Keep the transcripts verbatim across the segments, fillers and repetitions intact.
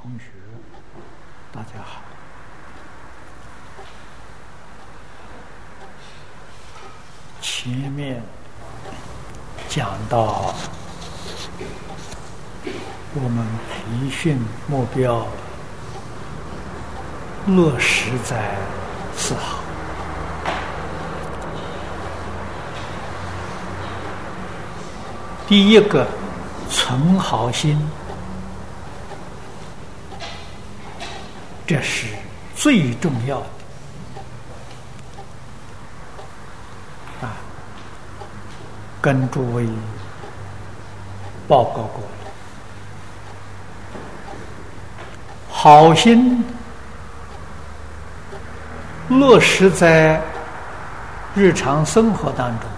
同学，大家好。前面讲到我们培训目标落实在四好。第一个，存好心，这是最重要的啊！跟诸位报告过了，好心落实在日常生活当中，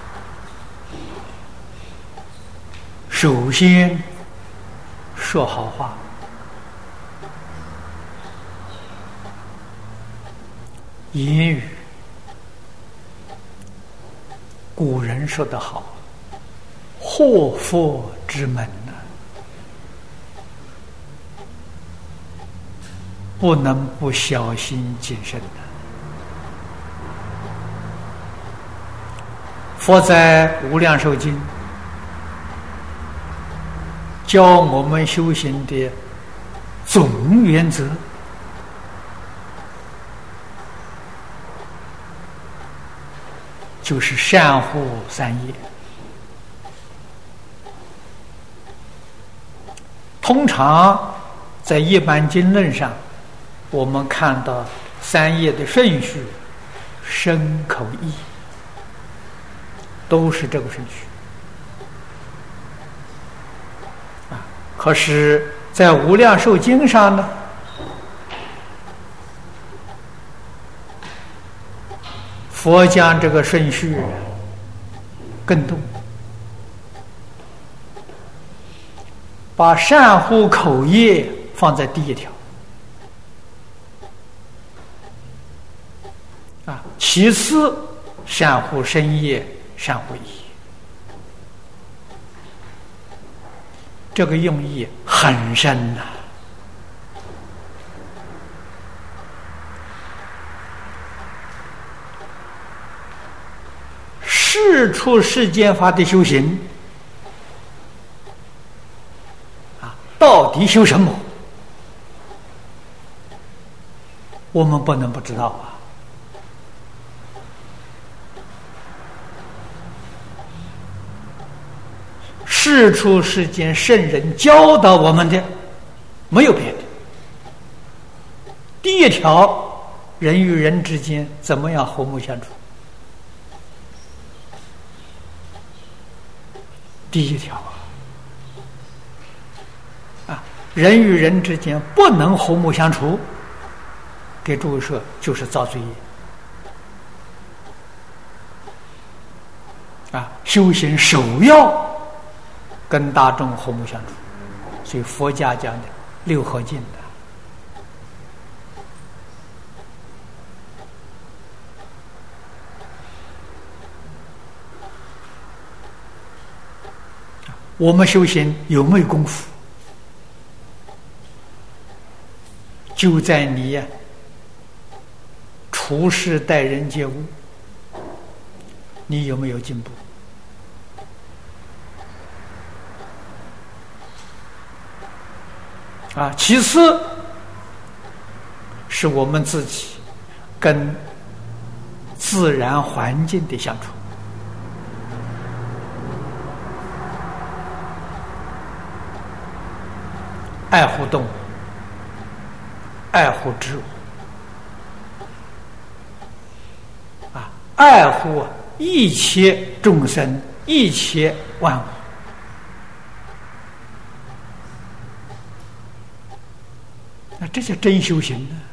首先说好话，言语。古人说得好，祸福之门呢，不能不小心谨慎的。佛在《无量寿经》教我们修行的总原则，就是善护三业。通常在一般经论上，我们看到三业的顺序，身口意都是这个顺序啊。可是在无量寿经上呢，佛将这个顺序更动，把善护口业放在第一条啊，其次善护身业，善护意，这个用意很深呐、啊。事出世间法的修行啊，到底修什么？我们不能不知道啊。事出世间圣人教导我们的，没有别的。第一条，人与人之间怎么样和睦相处？第一条啊，啊，人与人之间不能和睦相处，给诸位说就是造罪业啊。修行首要跟大众和睦相处，所以佛家讲的六合敬的。我们修行有没有功夫，就在你呀、啊、处事待人接物，你有没有进步啊？其次是我们自己跟自然环境的相处，爱护动物，爱护植物啊，爱护一切众生，一切万物那这叫真修行呢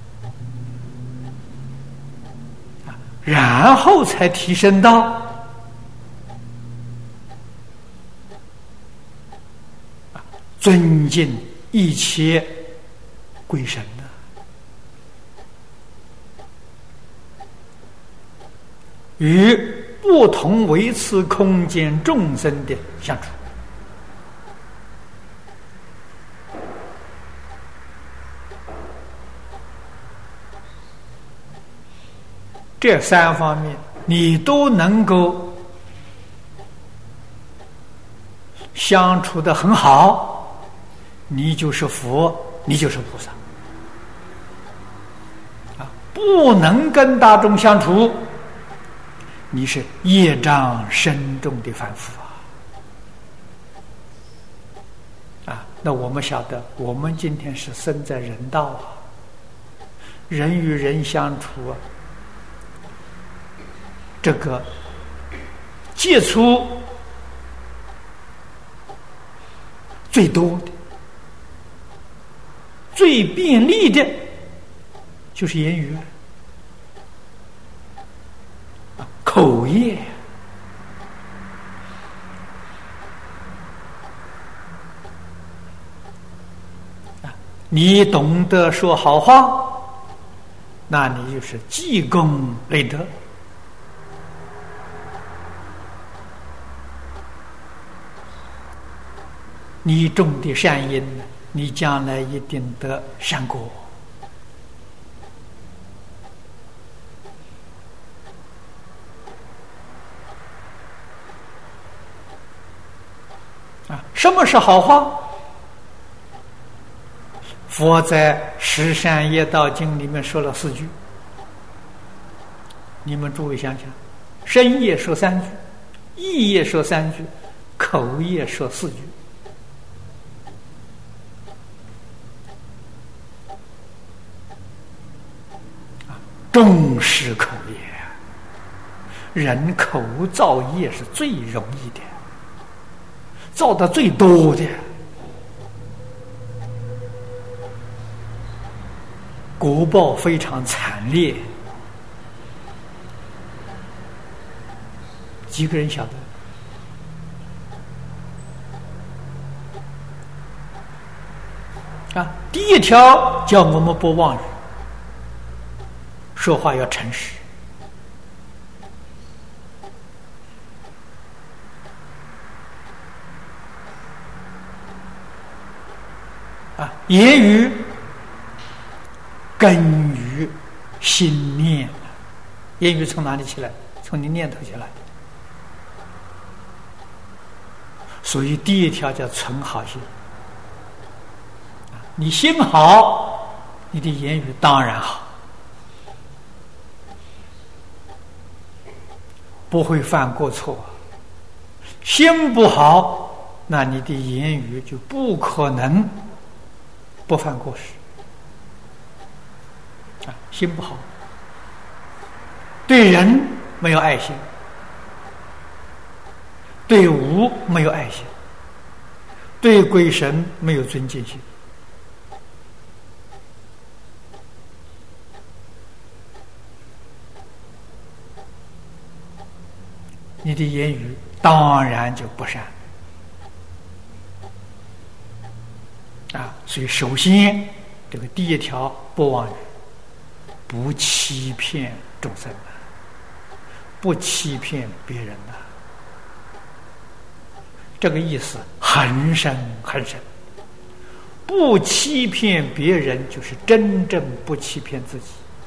啊，然后才提升到尊敬一切鬼神的，与不同维次空间众生的相处这三方面你都能够相处得很好，你就是佛，你就是菩萨。啊，不能跟大众相处，你是业障深重的凡夫啊！啊，那我们晓得，我们今天是生在人道啊，人与人相处啊，这个接触最多的、最便利的，就是言语。口业啊，你懂得说好话，那你就是积功累德。你种的善因，你将来一定得善果。啊，什么是好话？佛在《十善业道经》里面说了四句，你们诸位想想，身业说三句，意业说三句，口业说四句。重视口业，人口造业是最容易的，造的最多的，果报非常惨烈。几个人晓得？啊，第一条叫我们不妄语，说话要诚实。啊，言语根于心念，言语从哪里起来？从你念头起来的。所以第一条叫存好心。你心好，你的言语当然好，不会犯过错。心不好，那你的言语就不可能不犯过失。啊，心不好，对人没有爱心，对物没有爱心，对鬼神没有尊敬心。你的言语当然就不善啊！所以首先这个第一条不妄语，不欺骗众生啊，不欺骗别人啊，这个意思很深很深。不欺骗别人，就是真正不欺骗自己。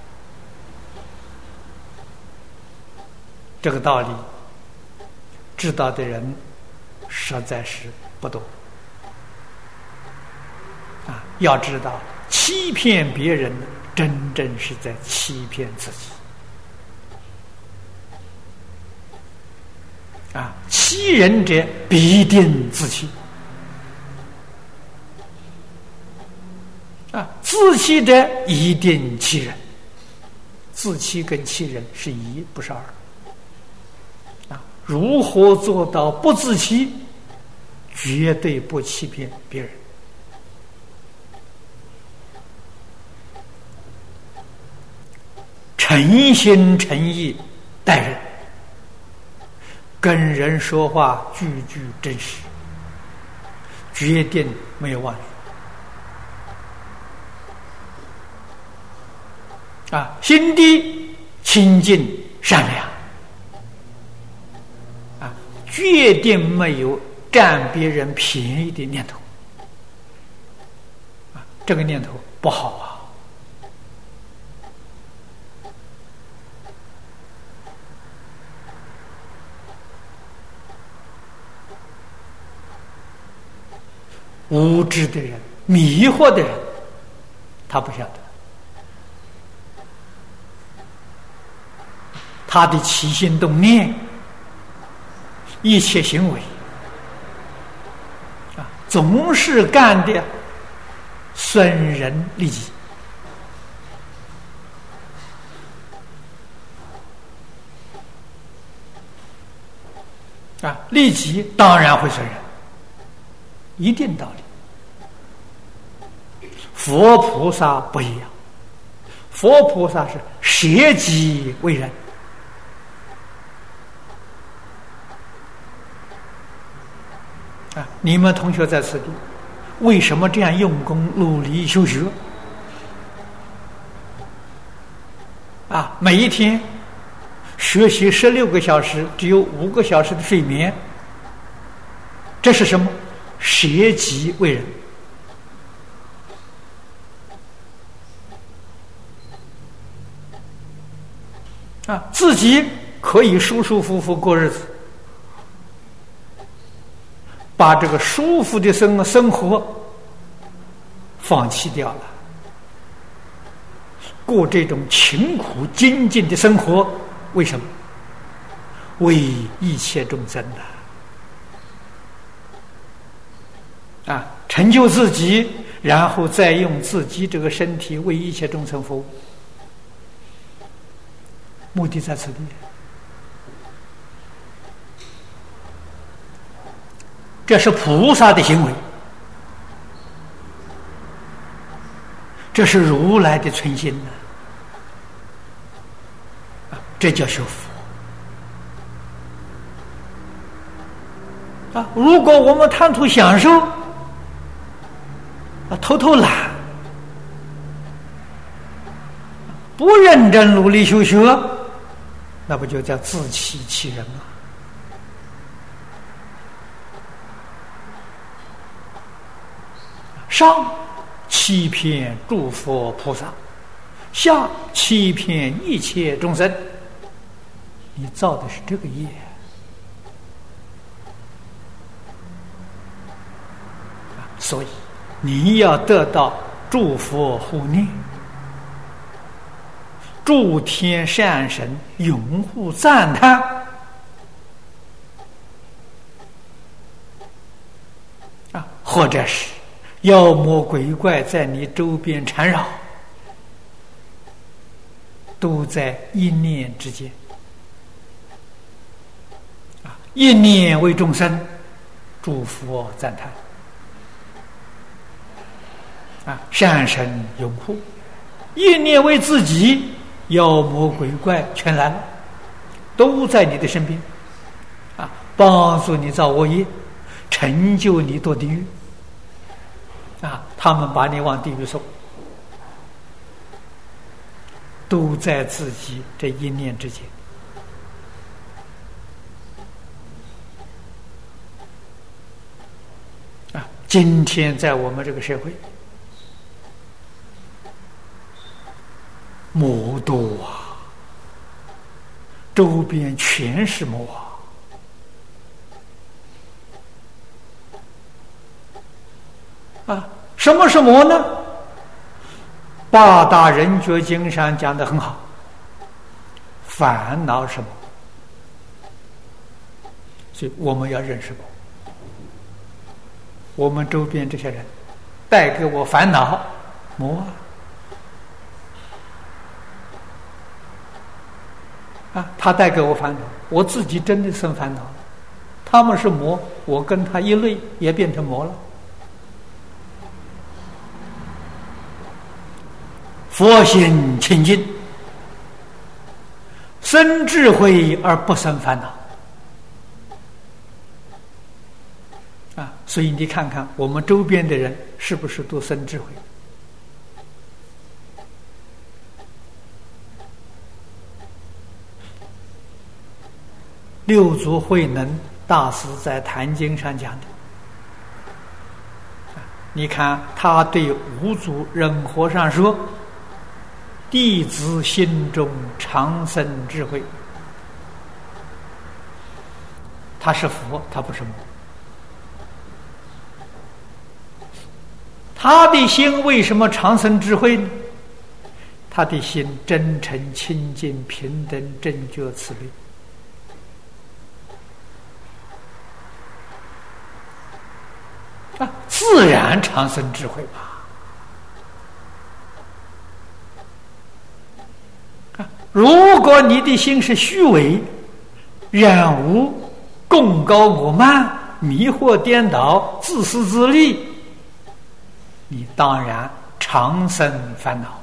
这个道理知道的人实在是不多啊！要知道，欺骗别人真正是在欺骗自己啊！欺人者必定自欺啊！自欺者一定欺人，自欺跟欺人是一，不是二。如何做到不自欺？绝对不欺骗别人。诚心诚意待人，跟人说话句句真实，决定没有妄语。啊，心地清净善良。决定没有占别人便宜的念头啊，这个念头不好无知的人、迷惑的人，他不晓得，他的起心动念、一切行为啊，总是干的损人利己啊，利己当然会损人，一定道理。佛菩萨不一样，佛菩萨是舍己为人啊！你们同学在此地，为什么这样用功努力修学啊？每一天学习十六个小时，只有五个小时的睡眠，这是什么？舍己为人啊！自己可以舒舒服服过日子，把这个舒服的生生活放弃掉了，过这种勤苦精进的生活。为什么？为一切众生的啊，成就自己，然后再用自己这个身体为一切众生服务，目的在此地。这是菩萨的行为，这是如来的存心呢、啊，这叫修佛啊！如果我们贪图享受啊，偷偷懒，不认真努力修学，那不就叫自欺欺人吗？上欺骗诸佛菩萨，下欺骗一切众生，你造的是这个业。所以你要得到诸佛护念，诸天善神拥护赞叹，啊，或者是妖魔鬼怪在你周边缠绕，都在一念之间啊！一念为众生，诸佛赞叹啊！善神拥护，一念为自己，妖魔鬼怪全来了，都在你的身边啊，帮助你造恶业，成就你堕地狱。啊，他们把你往地狱送，都在自己这一念之间。啊，今天在我们这个社会，魔多啊，周边全是魔啊。啊，什么是魔呢？八大人觉经上讲得很好，烦恼是魔，所以我们要认识魔。我们周边这些人带给我烦恼，魔啊！啊，他带给我烦恼，我自己真的生烦恼了。他们是魔，我跟他一类也变成魔了。佛心清净，生智慧而不生烦恼啊！所以你看看我们周边的人是不是都生智慧？六祖慧能大师在《坛经》上讲的，你看他对五祖忍和尚说：“弟子心中常生智慧。”他是佛，他不是魔他的心为什么长生智慧呢？他的心真诚、清净、平等、正觉、慈悲。啊，自然长生智慧吧。啊，如果你的心是虚伪、染污、功高我慢、迷惑颠倒、自私自利，你当然长生烦恼。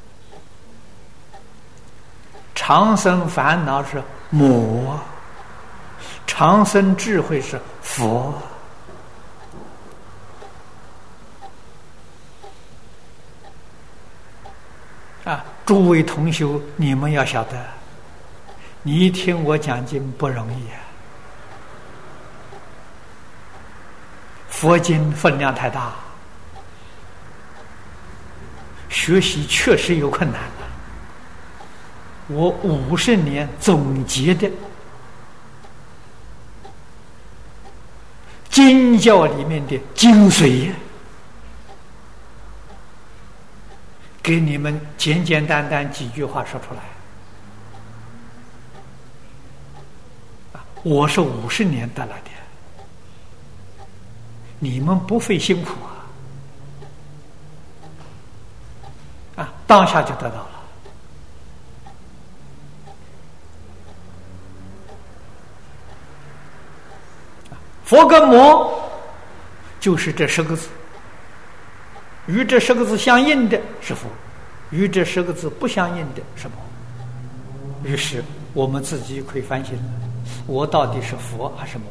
长生烦恼是魔，长生智慧是佛。啊，诸位同修，你们要晓得，你听我讲经不容易啊。佛经分量太大，学习确实有困难的。我五十年总结的经教里面的精髓，给你们简简单单几句话说出来。我是五十年得来的，你们不费辛苦啊！啊，当下就得到了。佛跟魔就是这十个字，与这十个字相应的是佛，与这十个字不相应的是魔。于是我们自己可以反省了，我到底是佛还是魔？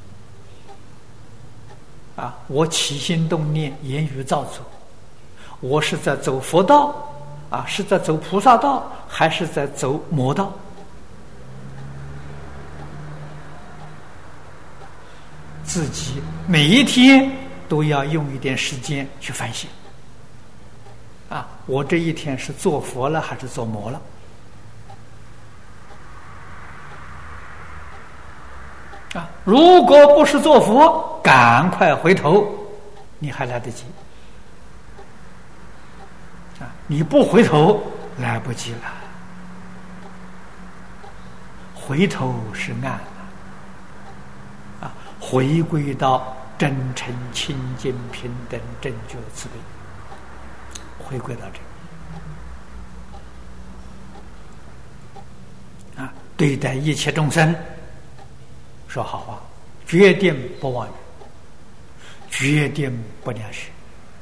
啊，我起心动念、言语造作，我是在走佛道啊，是在走菩萨道，还是在走魔道？自己每一天都要用一点时间去反省。啊，我这一天是做佛了还是做魔了？啊，如果不是做佛，赶快回头，你还来得及。啊，你不回头，来不及了。回头是岸了。啊，回归到真诚、清净、平等、正觉、慈悲，回归到这啊，对待一切众生说好话，决定不妄语，决定不良许。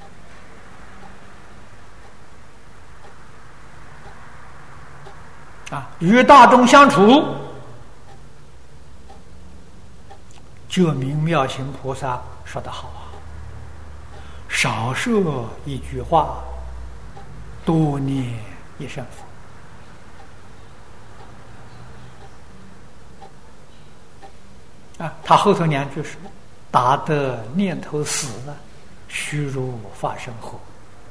啊，与大众相处，觉明妙行菩萨说得好啊，少说一句话，多念一声佛。啊，他后头两句是：达得念头死了，虚如发生后。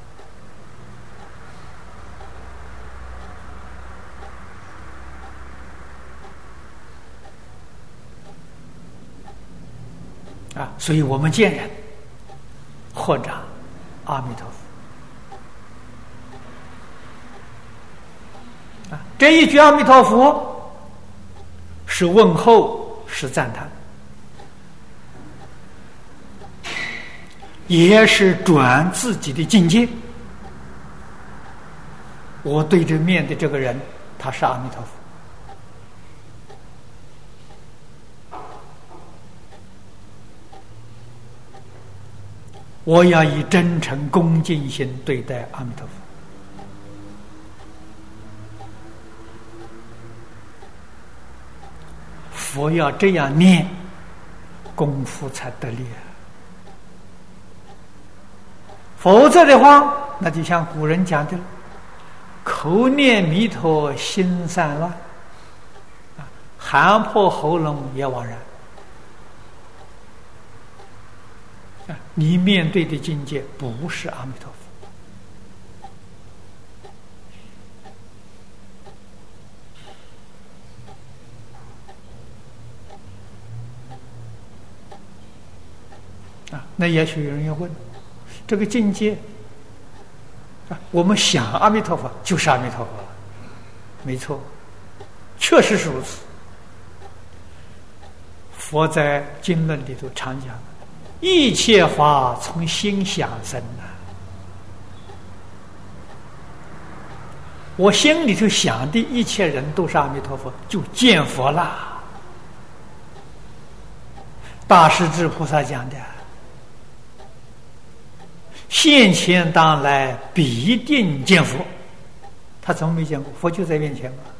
啊，所以我们见人或者阿弥陀佛啊，这一句阿弥陀佛是问候，是赞叹，也是转自己的境界。我对着面的这个人，他是阿弥陀佛。我要以真诚恭敬心对待阿弥陀佛。佛要这样念，功夫才得力啊！否则的话，那就像古人讲的了，口念弥陀心散乱，啊，喊破喉咙也枉然。你面对的境界不是阿弥陀佛啊！那也许有人要问，这个境界我们想阿弥陀佛就是阿弥陀佛，没错，确实是如此。佛在经论里头常讲，一切法从心想生啊。我心里头想的一切人都是阿弥陀佛，就见佛啦。大势至菩萨讲的，现前当来必定见佛，他怎么没见过？佛就在面前嘛。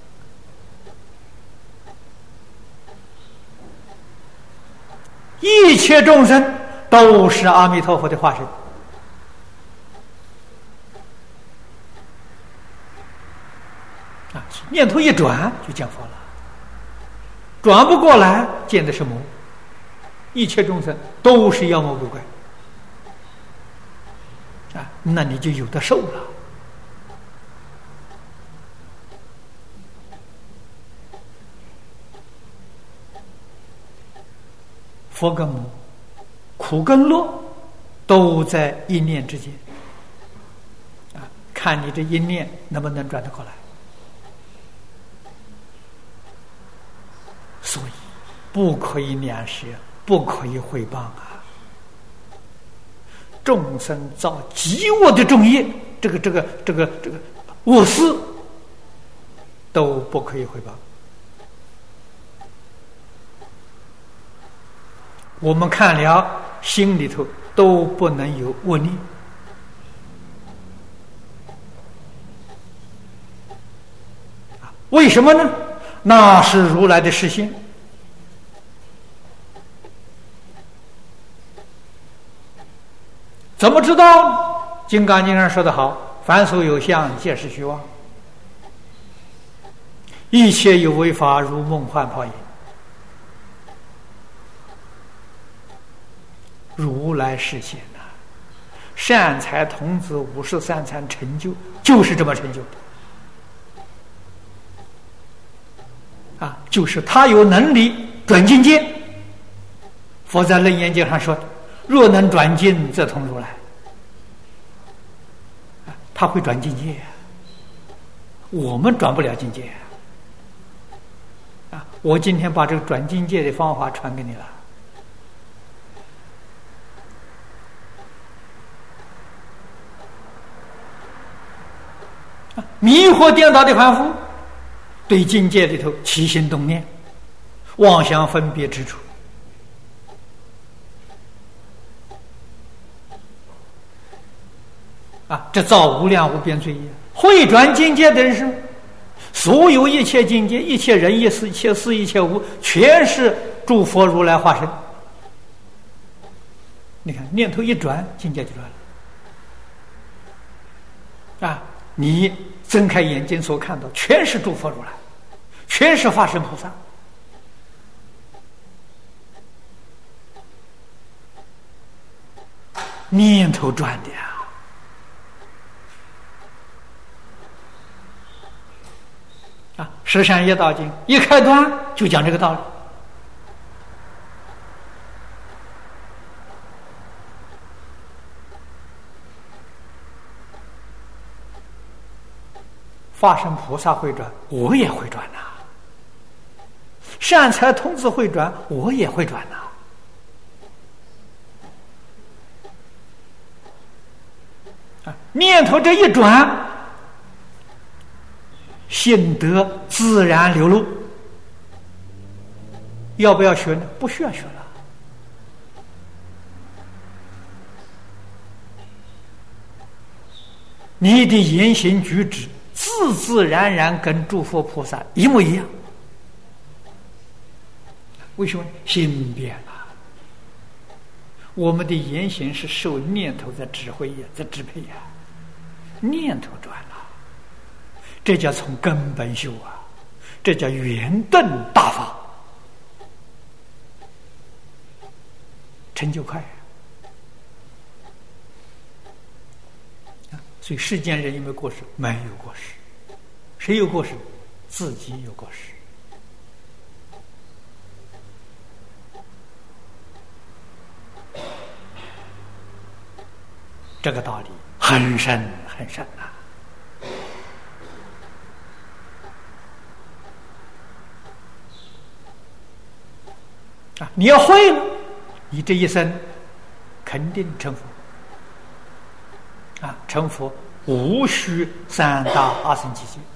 一切众生都是阿弥陀佛的化身啊！念头一转就见佛了，转不过来见的是魔。一切众生都是妖魔鬼怪啊，那你就有的受了。佛跟魔，苦跟乐，都在一念之间啊！看你这一念能不能转得过来。所以不可以两舌，不可以毁谤啊！众生造极恶的重业，这个这个这个这个恶事都不可以毁谤。我们看了，心里头都不能有恶念为什么呢？那是如来的实现。怎么知道？金刚经上说得好，凡所有相，皆是虚妄，一切有为法，如梦幻泡影。如来实现呐、啊，善财童子五十三参成就，就是这么成就的啊！就是他有能力转境界。佛在楞严经上说，若能转境，则同如来。啊、他会转境界、啊，我们转不了境界啊！我今天把这个转境界的方法传给你了。迷惑颠倒的凡夫，对境界里头起心动念、妄想分别之处，啊，这造无量无边罪业。会转境界的人生，所有一切境界、一切人、一事、一切事、一切物，全是诸佛如来化身。你看，念头一转，境界就转了。啊，你睁开眼睛所看到，全是诸佛如来，全是法身菩萨。念头转的呀。啊，《十善业道经》一开端就讲这个道理。法身菩萨会转，我也会转呐、啊；善财童子会转，我也会转呐、啊。啊，念头这一转，心得自然流露。要不要学呢？不需要学了。你的言行举止自自然然跟诸佛菩萨一模一样。为什么？心变了。我们的言行是受念头在指挥呀，在支配呀。念头转了，这叫从根本修啊，这叫圆顿大法，成就快。所以世间人有没有过失？没有过失。谁有过失？自己有过失。这个道理很深很深啊！啊，你要会了，你这一生肯定成佛啊！成佛无需三大阿僧祇劫。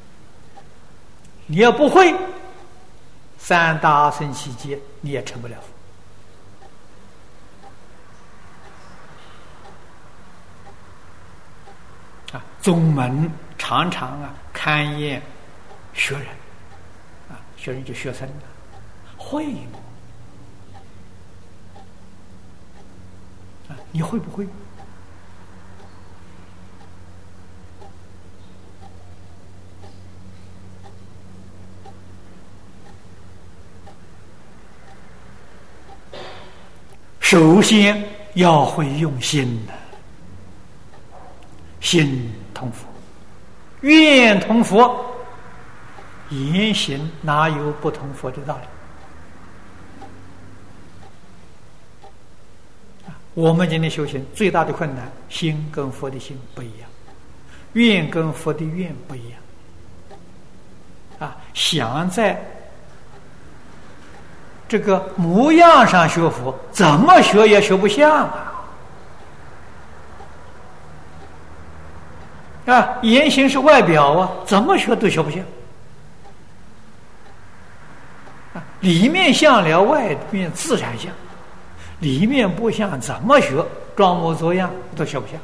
你要不会三大阿僧祇劫，你也成不了佛啊！宗门常常啊勘验学人啊，学人就学生了，会吗？啊，你会不会？首先要会用心的，心同佛，愿同佛，言行哪有不同佛的道理？我们今天修行最大的困难，心跟佛的心不一样，愿跟佛的愿不一样。啊，想在这个模样上学佛，怎么学也学不像啊！啊，言行是外表啊，怎么学都学不像。啊，里面像了，外面自然像；里面不像，怎么学装模作样都学不像。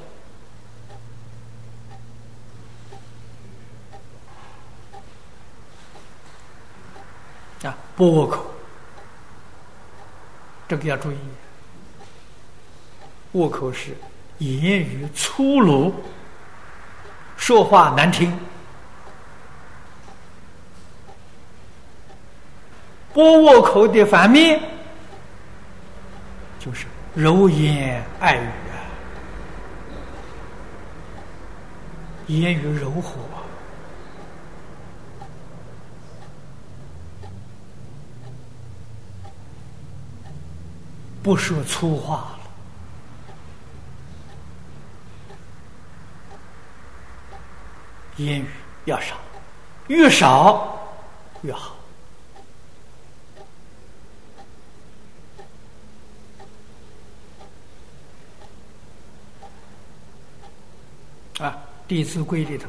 啊，波口。这个要注意，恶口是言语粗鲁，说话难听。波恶口的反面就是柔言爱语啊，言语柔和，不说粗话了。言语要少，越少越好。啊，《弟子规》里头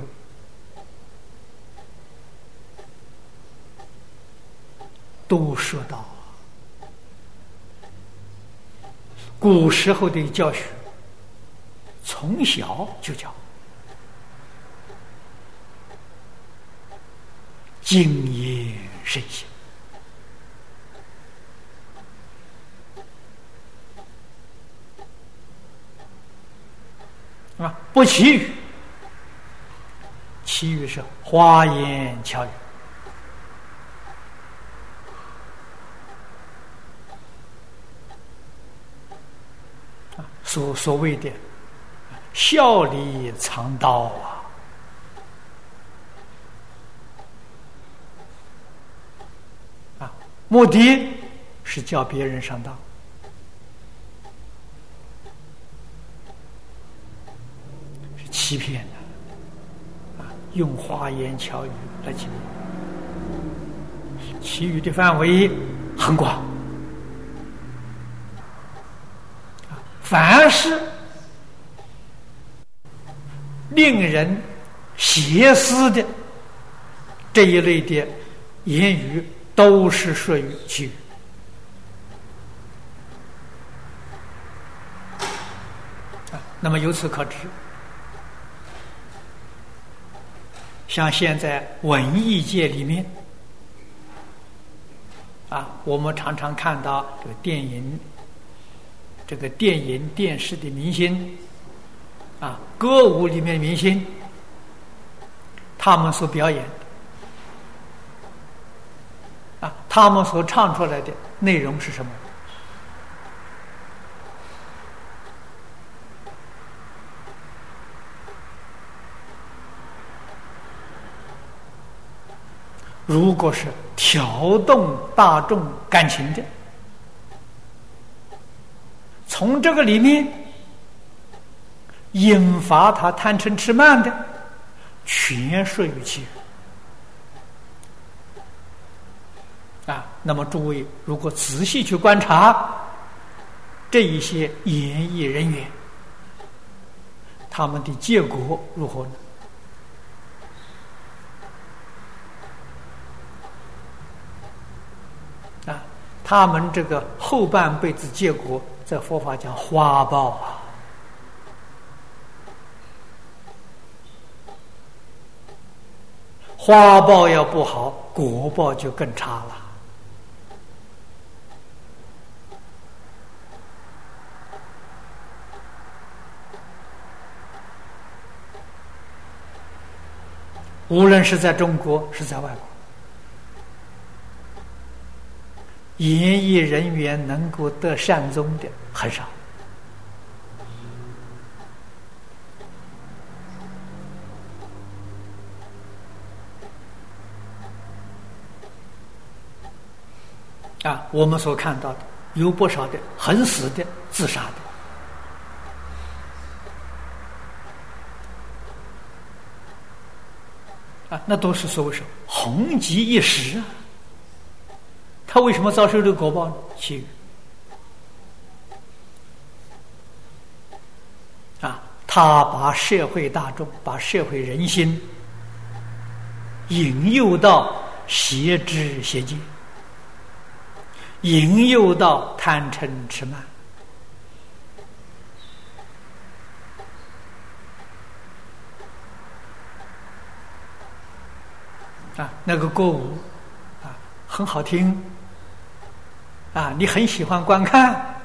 都说到，古时候的教学从小就教谨言慎行啊，不绮语，绮语是花言巧语啊，所所谓的笑里藏刀啊，啊，目的是叫别人上当。欺骗的啊，用花言巧语来欺骗，其余的范围很广啊，凡是令人邪思的这一类的言语，都是属于欺语啊。那么由此可知，像现在文艺界里面啊，我们常常看到这个电影、这个电影、电视的明星啊，歌舞里面的明星，他们所表演的啊，他们所唱出来的内容是什么？如果是挑动大众感情的，从这个里面引发他贪嗔痴慢的，全属于其人啊。那么诸位如果仔细去观察这一些演艺人员，他们的结果如何呢？啊，他们这个后半辈子结果，在佛法讲花报啊。花报要不好，果报就更差了。无论是在中国是在外国，演艺人员能够得善终的很少。啊，我们所看到的有不少的横死的、自杀的，啊，那都是所谓是红极一时啊。他为什么遭受这个果报呢？其余啊，他把社会大众、把社会人心引诱到邪知邪见，引诱到贪嗔痴慢，啊，那个歌舞啊很好听，啊，你很喜欢观看，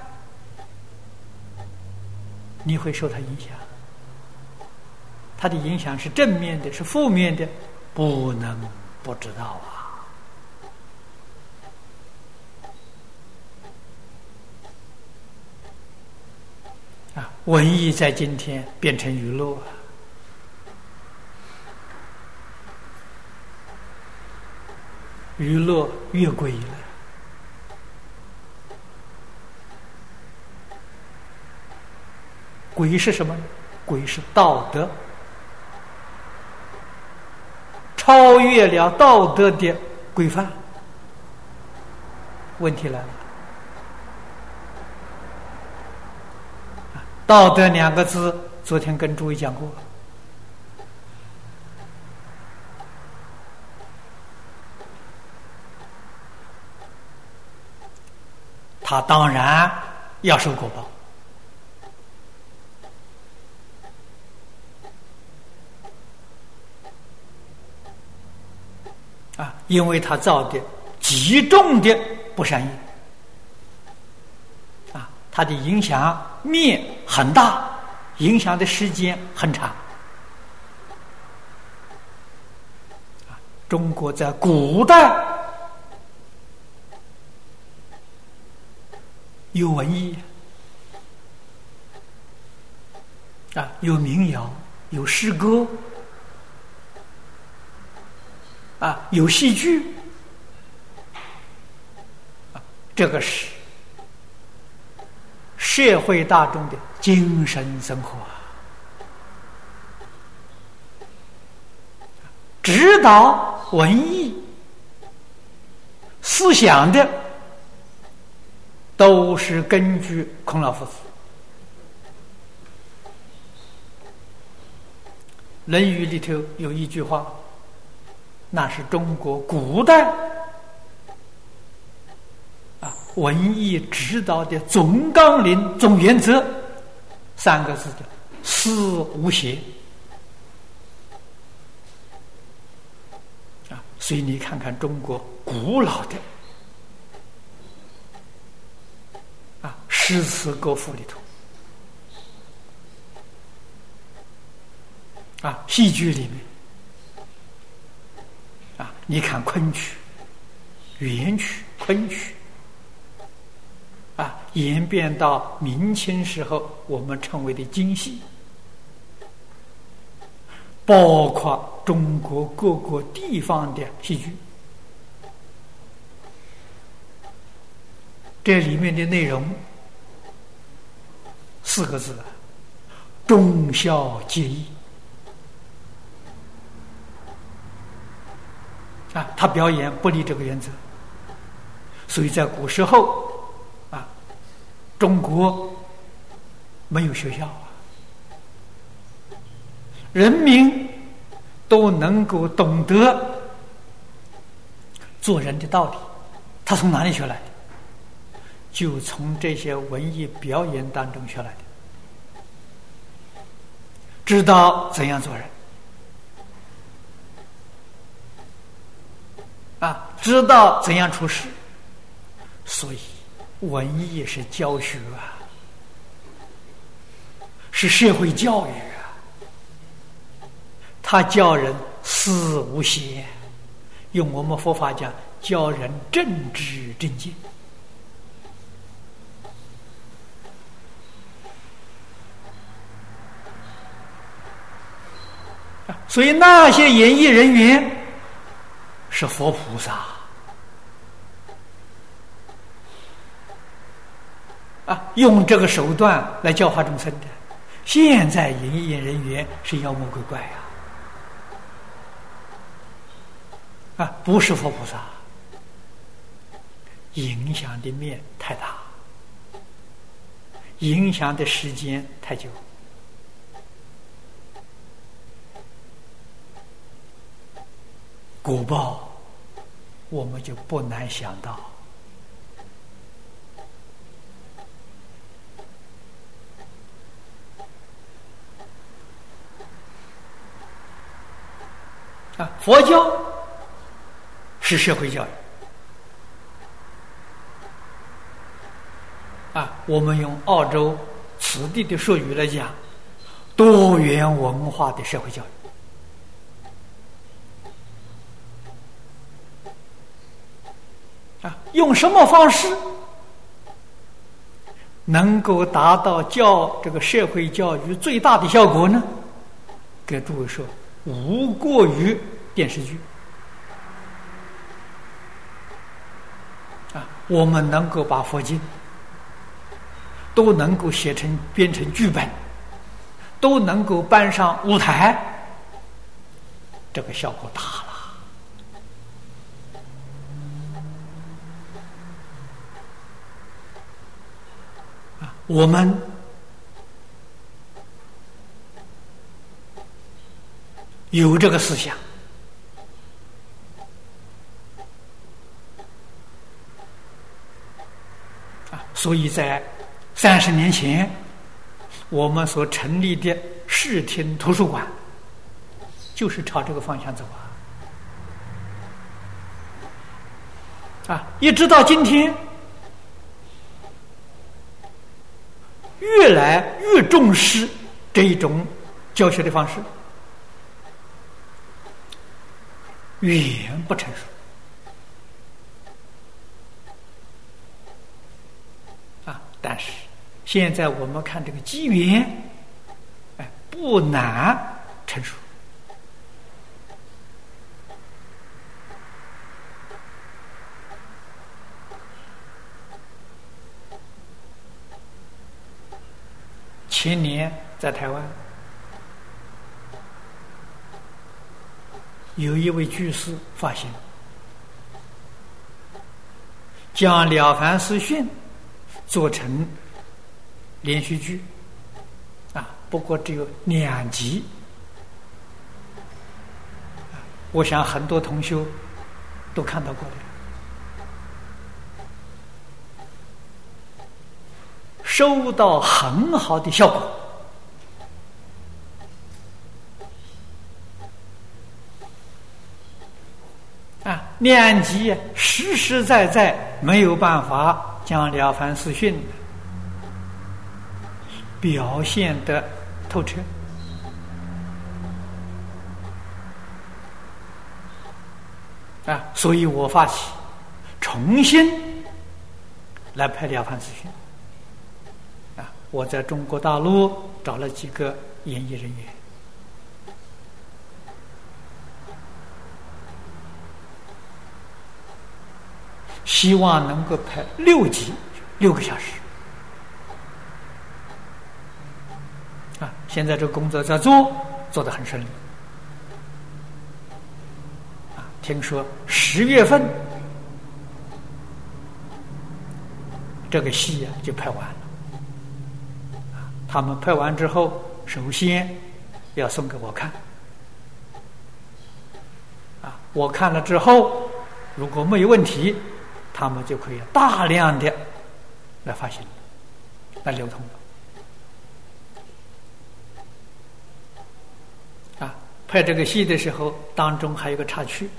你会受它影响。它的影响是正面的，是负面的，不能不知道啊。啊，文艺在今天变成娱乐啊，娱乐越轨了。轨是什么呢？轨是道德，超越了道德的规范。问题来了，道德两个字，昨天跟诸位讲过，他当然要受果报。啊，因为他造的极重的不善业，啊，它的影响面很大，影响的时间很长。啊，中国在古代有文艺，啊，有民谣，有诗歌。啊，有戏剧，啊，这个是社会大众的精神生活啊，指导文艺思想的都是根据孔老夫子。《论语》里头有一句话，那是中国古代啊文艺指导的总纲领、总原则，三个字叫“思无邪”啊。所以你看看中国古老的啊诗词歌赋里头，啊戏剧里面。啊，你看昆曲、元曲、昆曲，啊，演变到明清时候，我们称为的京戏，包括中国各个地方的戏剧，这里面的内容四个字： 忠孝节义啊，他表演不离这个原则，所以在古时候啊，中国没有学校啊，人民都能够懂得做人的道理，他从哪里学来的？就从这些文艺表演当中学来的，知道怎样做人啊，知道怎样处事，所以文艺是教学啊，是社会教育啊，他教人思无邪，用我们佛法讲，教人正知正见啊，所以那些演艺人员是佛菩萨啊，用这个手段来教化众生的。现在演艺人员是妖魔鬼怪啊，啊，不是佛菩萨，影响的面太大，影响的时间太久。果报我们就不难想到，啊，佛教是社会教育啊，我们用澳洲此地的术语来讲，多元文化的社会教育啊，用什么方式能够达到教这个社会教育最大的效果呢？给诸位说，无过于电视剧啊，我们能够把佛经都能够写成编成剧本，都能够搬上舞台，这个效果大了啊！我们有这个思想啊，所以在三十年前，我们所成立的视听图书馆，就是朝这个方向走啊！啊，一直到今天，越来越重视这一种教学的方式，远不成熟啊！但是现在我们看这个机缘，哎，不难成熟。前年在台湾，有一位居士发现，将《了凡四训》做成连续剧啊，不过只有两集。我想很多同修都看到过的，收到很好的效果啊！两集实实在在没有办法将《了凡四训》表现得透彻啊，所以我发起重新来拍《了凡四训》啊，我在中国大陆找了几个演艺人员，希望能够拍六集，六个小时啊，现在这个工作在做，做得很顺利。啊，听说十月份这个戏啊就拍完了。啊，他们拍完之后，首先要送给我看。啊，我看了之后，如果没有问题，他们就可以大量的来发行，来流通了。啊，拍这个戏的时候，当中还有个插曲，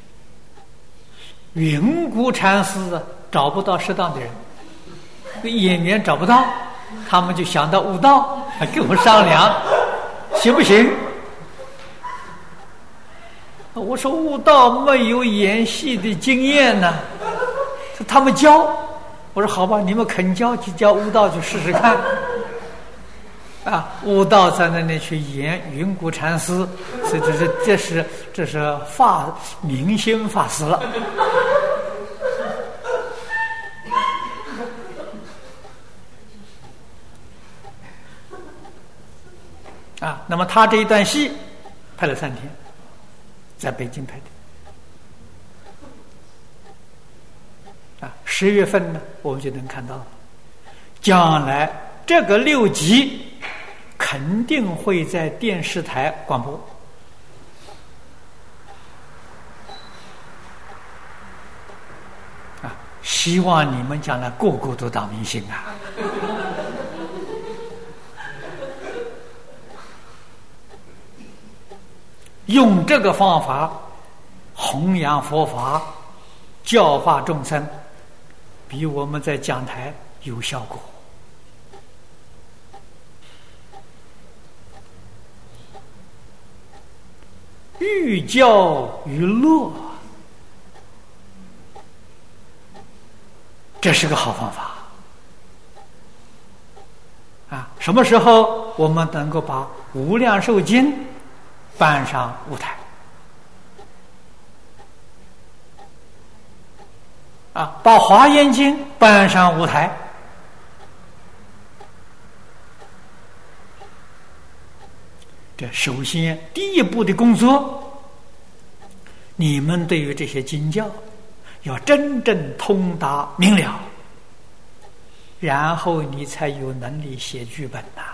云谷禅师啊找不到适当的人，演员找不到，他们就想到悟道，跟我商量，行不行？我说悟道没有演戏的经验呢，他们教。我说好吧，你们肯教就教悟道去试试看。啊，悟道在那里去演云谷禅师，所以这是这是这是发明星法师了。啊，那么他这一段戏拍了三天，在北京拍的。啊，十月份呢，我们就能看到了。将来这个六集肯定会在电视台广播。啊，希望你们将来个个都当明星啊！用这个方法弘扬佛法，教化众生，比我们在讲台有效果。寓教于乐，这是个好方法啊！什么时候我们能够把《无量寿经》搬上舞台啊，把《华严经》搬上舞台，这首先第一步的工作，你们对于这些经教要真正通达明了，然后你才有能力写剧本呐、啊。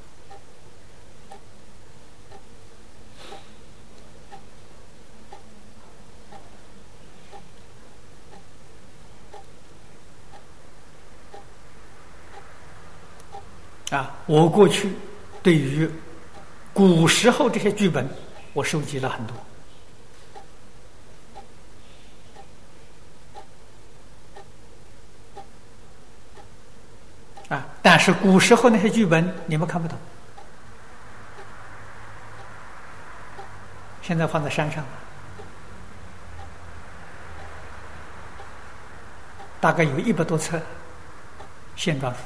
啊，我过去对于古时候这些剧本，我收集了很多。啊，但是古时候那些剧本你们看不懂，现在放在山上，大概有一百多册线装书。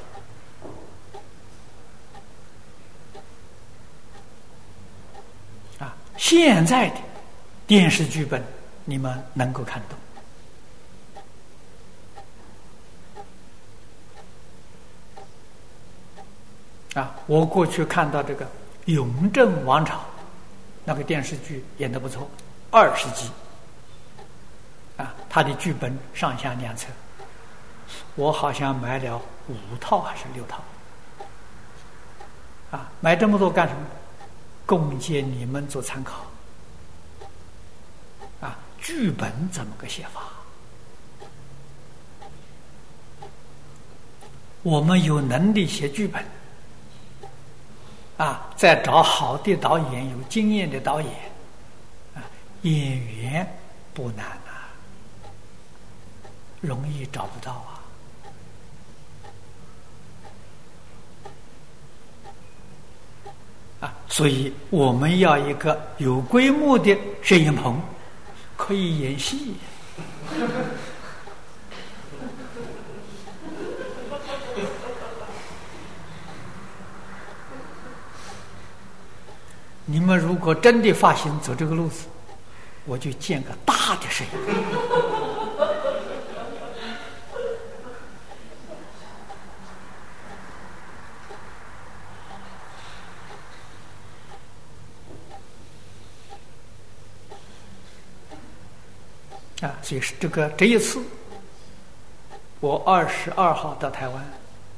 现在的电视剧本你们能够看懂啊！我过去看到这个《雍正王朝》那个电视剧演得不错，二十集啊，他的剧本上下两册，我好像买了五套还是六套啊！买这么多干什么？供给你们做参考啊，剧本怎么个写法？我们有能力写剧本啊，再找好的导演，有经验的导演啊，演员不难啊，容易找不到啊。啊，所以我们要一个有规模的摄影棚，可以演戏。你们如果真的发心走这个路子，我就建个大的摄影棚。 啊，所以是这个这一次，我二十二号到台湾，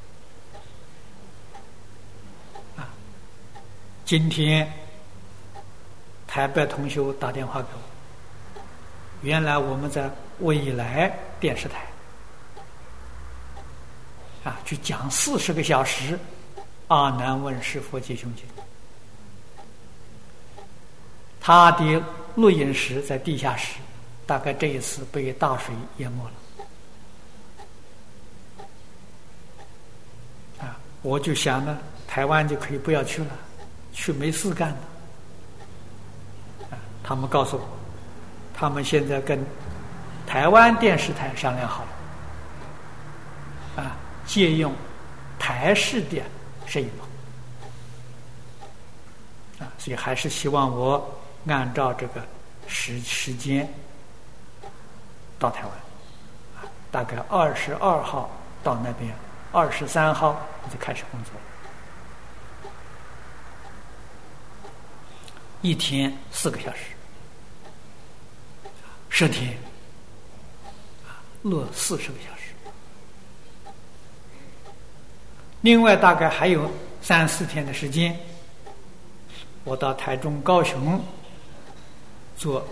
啊，今天台北同学打电话给我，原来我们在未来电视台，啊，去讲四十个小时《阿难问世佛吉凶经》，他的录音室在地下室。大概这一次被大水淹没了，啊，我就想呢，台湾就可以不要去了，去没事干的。啊，他们告诉我，他们现在跟台湾电视台商量好了，啊，借用台视的摄影棚，啊，所以还是希望我按照这个时时间。到台湾，啊，大概二十二号到那边，二十三号就开始工作，一天四个小时，十天，啊，录四十个小时。另外大概还有三四天的时间，我到台中、高雄做。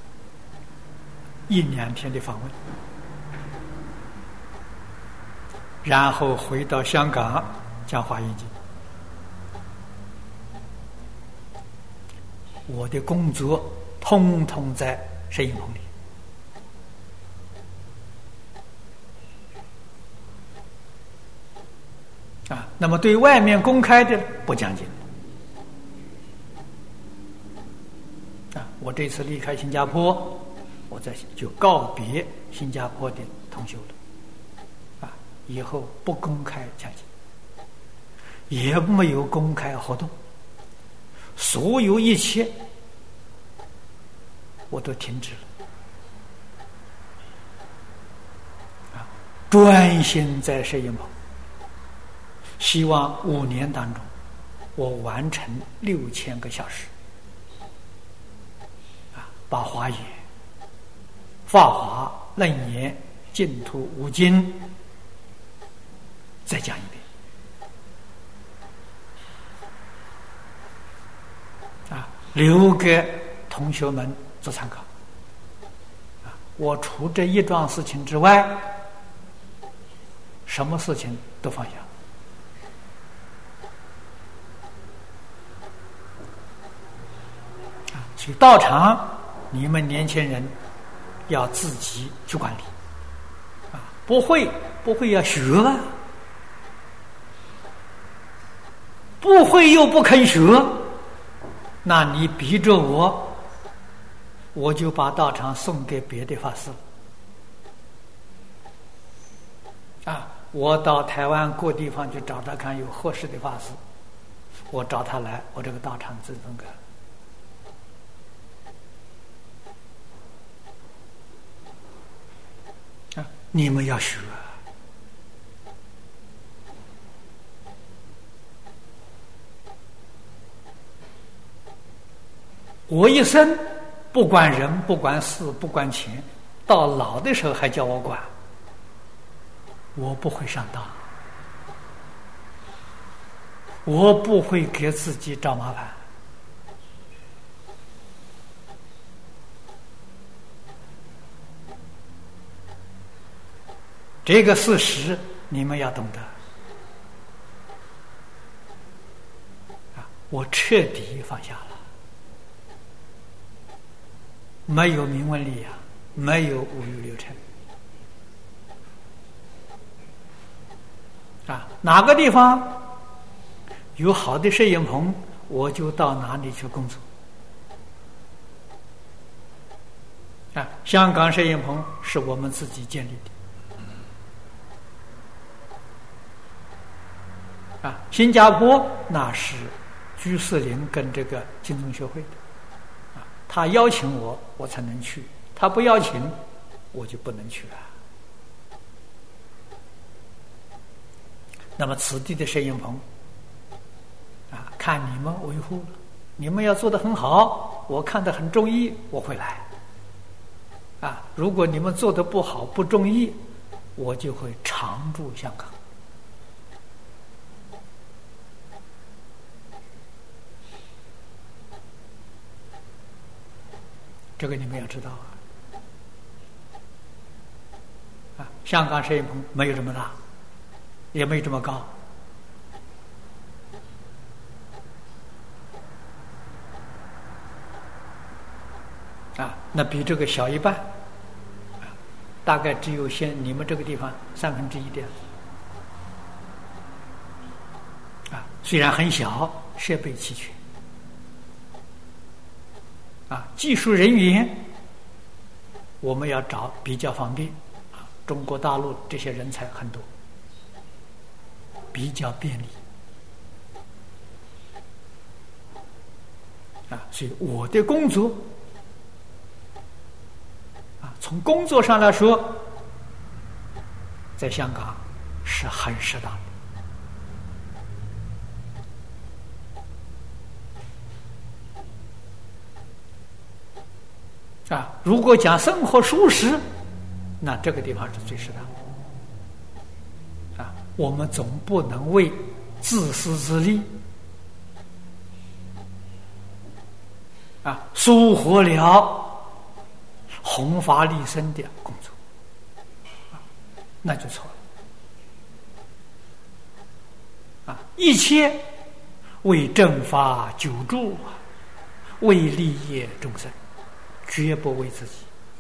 一两天的访问，然后回到香港讲华严经。我的工作通通在摄影棚里，啊，那么对外面公开的不讲经。啊，我这次离开新加坡。我在就告别新加坡的同修了，啊，以后不公开讲经，也没有公开活动，所有一切我都停止了，啊，专心在摄影棚，希望五年当中我完成六千个小时，啊，把华严。法华、楞严、净土五经再讲一遍，啊，留给同学们做参考。啊，我除这一桩事情之外，什么事情都放下。啊，所以道场，你们年轻人。要自己去管理，啊，不会不会要学，不会又不肯学，那你逼着我，我就把道场送给别的法师了。啊，我到台湾各地方去找找看有合适的法师，我找他来，我这个道场自动改。你们要学，我一生不管人，不管事，不管钱，到老的时候还叫我管，我不会上当，我不会给自己找麻烦。这个事实你们要懂得啊！我彻底放下了，没有名闻利养，没有五欲六尘啊！哪个地方有好的摄影棚，我就到哪里去工作啊！香港摄影棚是我们自己建立的。啊，新加坡那是居士林跟这个金宗学会的，啊，他邀请我，我才能去；他不邀请，我就不能去了。那么此地的摄影棚，啊，看你们维护了，你们要做得很好，我看得很中意，我会来。 啊，如果你们做的不好、不中意，我就会常驻香港。这个你们要知道啊！啊，香港摄影棚没有这么大，也没有这么高。啊，那比这个小一半，啊，大概只有现你们这个地方三分之一的样子。啊，虽然很小，设备齐全。啊，技术人员我们要找比较方便。啊，中国大陆这些人才很多，比较便利。啊，所以我的工作。从工作上来说，在香港是很适当的。啊，如果讲生活舒适，那这个地方是最适当的。啊，我们总不能为自私自利，啊，疏忽了弘法利生的工作，那就错了。啊，一切为正法久住，为利益众生，绝不为自己。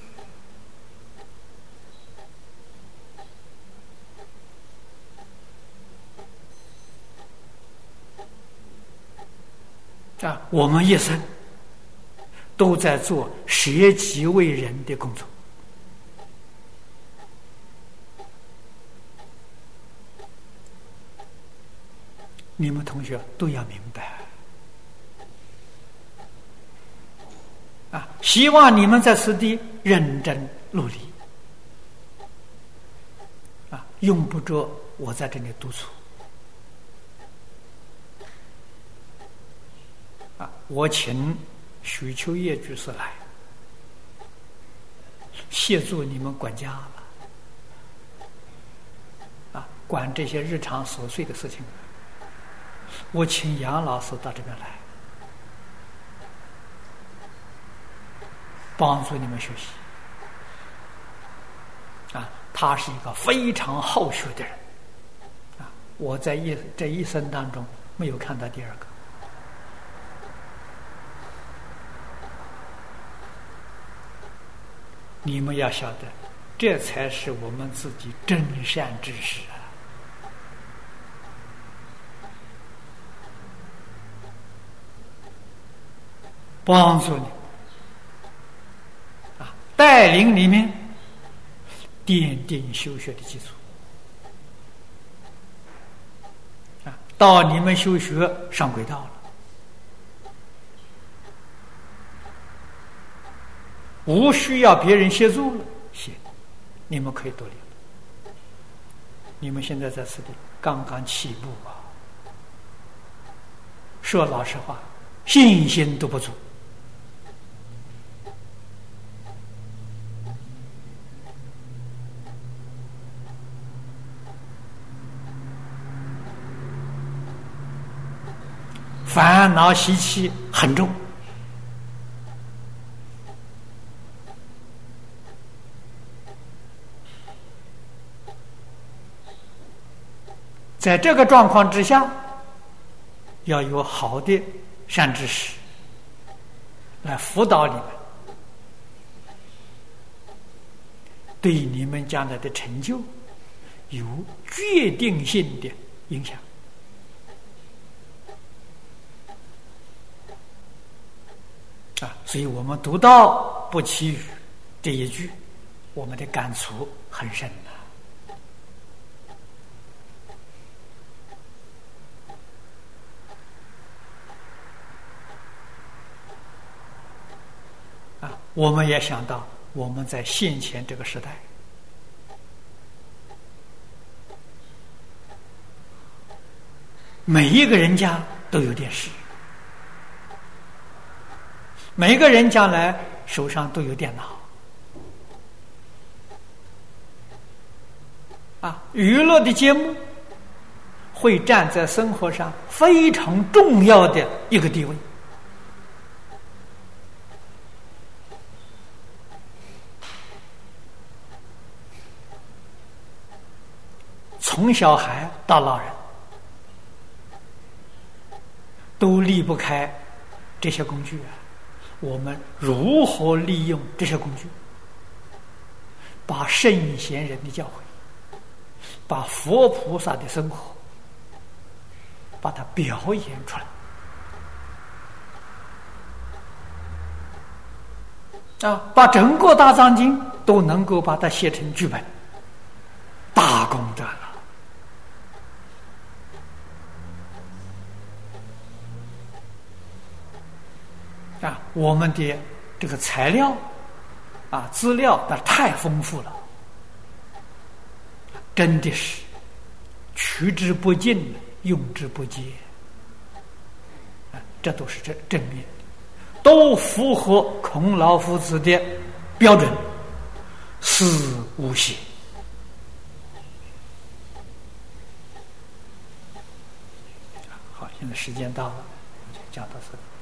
啊，我们一生都在做舍己为人的工作。你们同学都要明白啊！希望你们在此地认真努力啊，用不着我在这里督促啊！我请许秋叶居士来协助你们管家了啊，管这些日常琐碎的事情。我请杨老师到这边来帮助你们学习啊，他是一个非常好学的人啊，我在一这一生当中没有看到第二个。你们要晓得，这才是我们自己真善之事啊！帮助你啊，带领你们奠定修学的基础啊，到你们修学上轨道了，无需要别人协助了，行，你们可以独立了。你们现在在此地刚刚起步啊，说老实话，信心都不足。烦恼习气很重，在这个状况之下，要有好的善知识来辅导你们，对你们将来的成就有决定性的影响。啊，所以我们读到不期语这一句，我们的感触很深的。啊，我们也想到我们在现前这个时代，每一个人家都有电视。每个人将来手上都有电脑啊，娱乐的节目会站在生活上非常重要的一个地位。从小孩到老人，都离不开这些工具啊。我们如何利用这些工具，把圣贤人的教诲，把佛菩萨的生活，把它表演出来啊，把整个大藏经都能够把它写成剧本，大功德了。啊，我们的这个材料啊，资料那太丰富了，真的是取之不尽，用之不竭。啊，这都是正正面的，都符合孔老夫子的标准，思无邪。好，现在时间到了，就讲到这里。